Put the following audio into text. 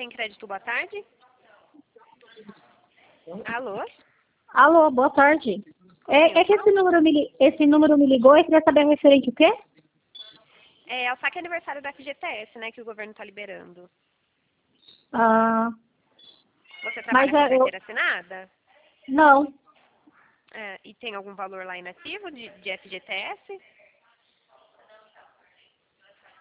Tem Crédito, boa tarde. Alô? Alô, boa tarde. É que esse número me ligou e queria saber referente o quê? É o saque aniversário da FGTS, né, que o governo está liberando. Ah, Você trabalha com carteira assinada? não, É, e tem algum valor lá inativo de FGTS?